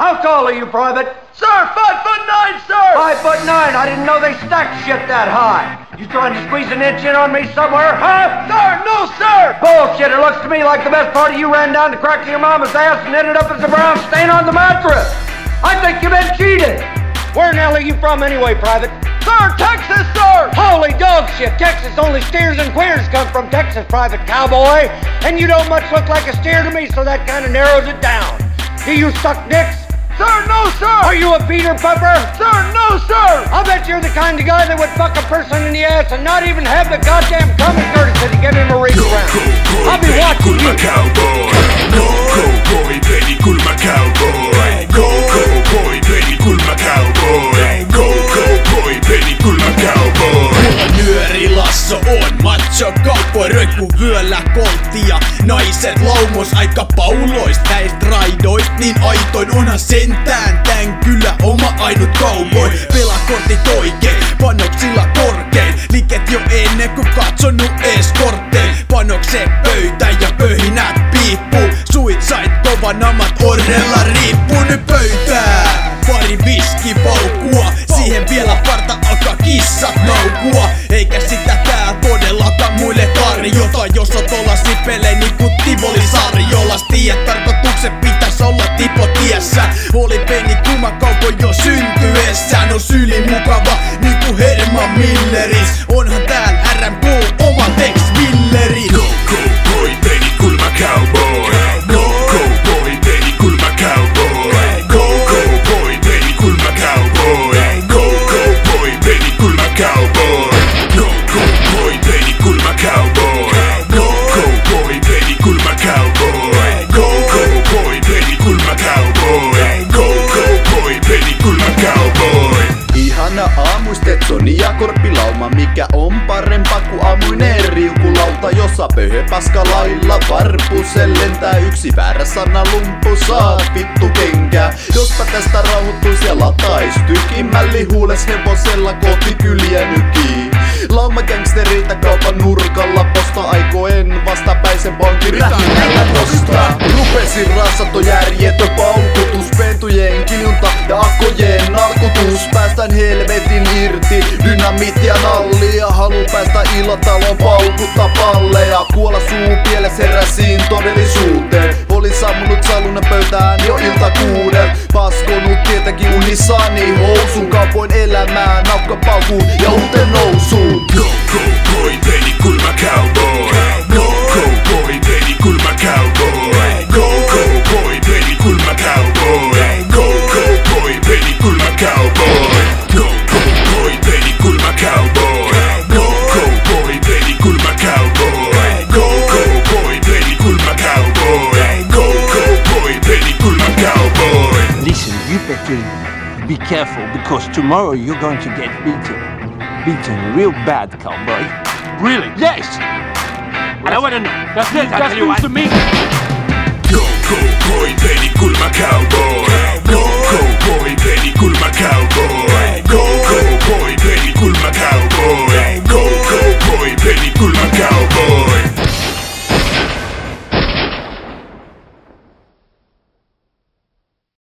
How tall are you, Private? Sir, 5'9", sir! 5'9". I didn't know they stacked shit that high. You trying to squeeze an inch in on me somewhere, huh? Sir, no, sir! Bullshit. It looks to me like the best part of you ran down the crack of your mama's ass and ended up as a brown stain on the mattress. I think you've been cheated. Where in the hell are you from anyway, Private? Sir, Texas, sir! Holy dog shit. Texas, only steers and queers come from Texas, Private Cowboy. And you don't much look like a steer to me, so that kind of narrows it down. Do you suck dicks? Sir, no, sir! Are you a Peter Pupper? Sir, no, sir! I'll bet you're the kind of guy that would fuck a person in the ass and not even have the goddamn common courtesy to give him a reach around. I'll be watching you. Cowboy. Go, cowboy, baby, kulma cowboy. Go, cowboy, baby, kulma cowboy. Go, cowboy, baby, kulma cowboy. Nyörilasso on macho cowboy, röikku vyöllä kolttia. Naiset laumos aika pauloist, näist raidoist niin aitoin onhan sentään tän kyllä oma ainut cowboy. Pelakortit oikein, panoksilla korkein, liket jo ennen kuin katsonut ees korttein. Panokseen pöytään ja pöhinät piippuu, suit sait kova namat orrella riippuu nyt pöytää. Pari viskipaukkua, siihen vielä parta alkaa kissat naukua. Eikä sitä tää todellakaan muille tarjota, jos oot olla sipelee niinku Tivoli-sarjolas. Tiedät tarkoituksen pitäis olla tipotiessä. Oli pieni kumakaupo jo syntyessään, on syli mukava niinku Herman Milleris. Onhan täällä RMK oma Tex Milleri. Go, cowboy, baby, kulma cowboy. Go, cowboy, baby, kulma cowboy. Go, cowboy, baby, kulma cowboy. Go, cowboy, baby, kulma cowboy. Go, cowboy, baby, kulma cowboy. Go, cowboy, baby, kulma cowboy. Go, cowboy, baby, kulma cowboy. Go, cowboy, baby, kulma cowboy. Ihana aamuistetson ja korppilauma, mikä on parempaa kuin aamuinen riukulauta, jossa pöhöpaska lailla varpusel lentää yksi väärä sana lumpu saa vittu kenkää. Jospa tästä rauhoittuis ja latais tykimälli huules hevosella kohti kyliä nykii. Lauma gangsterita kaupan nurkalla posta aikoen vastapäisen vankin rähinällä nostaa. Rupesin rassatto järjetön paukutus, pentujen kiljunta ja akkojen narkutus. Päästän helvetin irti, dynamiit ja nallia. Haluun päästä ilotalon paukutta palleja. Kuolla suu pieles heräsiin todellisuuteen. Olin sammunut salunan pöytään jo ilta 6. Paskonut tietenkin unissani housun. Kaupoin elämää, naukka paukuun ja uuteen nousuun. Go, cowboy, baby, kulma cowboy. Go, cowboy, baby, kulma cowboy. Go, cowboy, baby, kulma cowboy. Go, cowboy, baby, kulma cowboy. Go, cowboy, baby, kulma cowboy. Go, cowboy, baby, kulma cowboy. Go, cowboy, baby, kulma cowboy. Go, cowboy, baby, kulma cowboy. Listen, you better be careful because tomorrow you're going to get beaten. Beaten real bad, cowboy. Really? Yes! And I wanna know. That's news to me. Go, cowboy, baby, kulma cowboy. Go, cowboy, baby, kulma cowboy.